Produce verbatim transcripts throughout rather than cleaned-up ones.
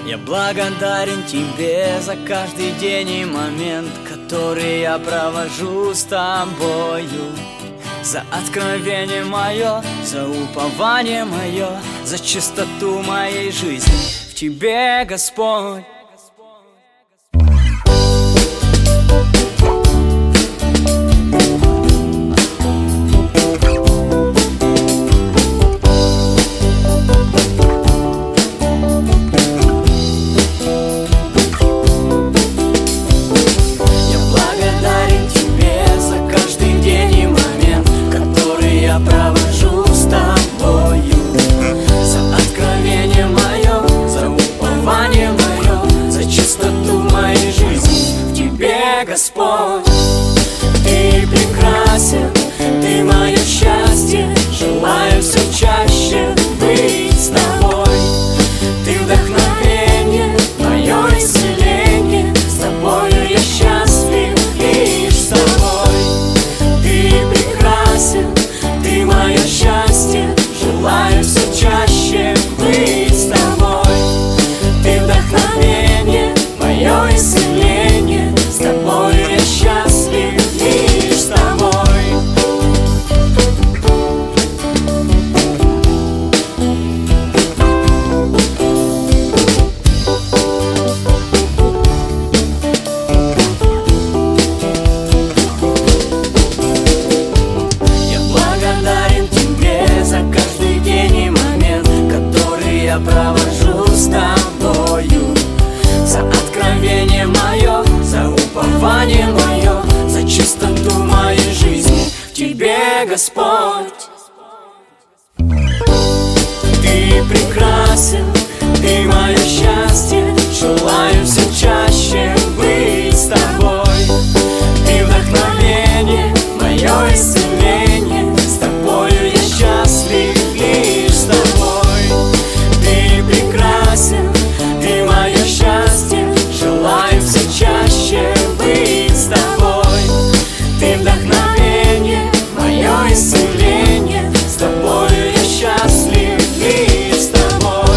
Я благодарен тебе за каждый день и момент, который я провожу с тобою. За откровение мое, за упование мое, за чистоту моей жизни в тебе, Господь. Господь, ты прекрасен, ты мое счастье, желаю все чаще быть с тобой. Ты вдохновение, мое исцеление, с тобою я счастлив лишь с тобой. Ты прекрасен, ты мое счастье, желаю все чаще быть с тобой. Ты вдохновение, мое исцеление, с тобой я счастлив лишь с тобой. Я благодарен тебе за каждый день и момент, который я провожу с тобою. За откровение мое, за упование мое, за чистоту моей жизни в тебе, Господь. Ты прекрасен, ты мое счастье, желаю все чаще быть с тобой. Ты вдохновение, мое исцеление, с тобою я счастлив лишь с тобой. Ты прекрасен, ты мое счастье, желаю все чаще быть с тобой. Ты вдохновение, мое исцеление, с тобою я счастлив лишь с тобой.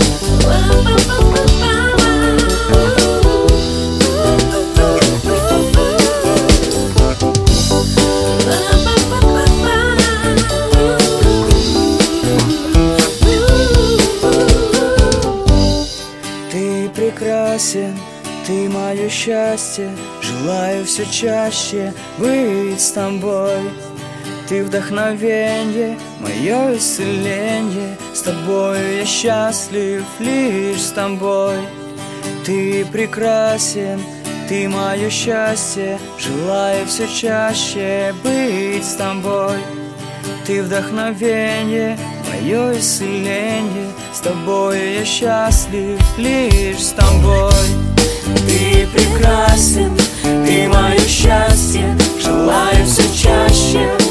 Ты прекрасен, ты мое счастье, желаю все чаще быть с тобой. Ты вдохновение, мое исцеление, с тобою я счастлив лишь с тобой. Ты прекрасен, ты мое счастье, желаю все чаще быть с тобой. Ты вдохновение, мое исцеление, с тобой я счастлив лишь с тобой. Ты прекрасен, ты мое счастье, желаю все чаще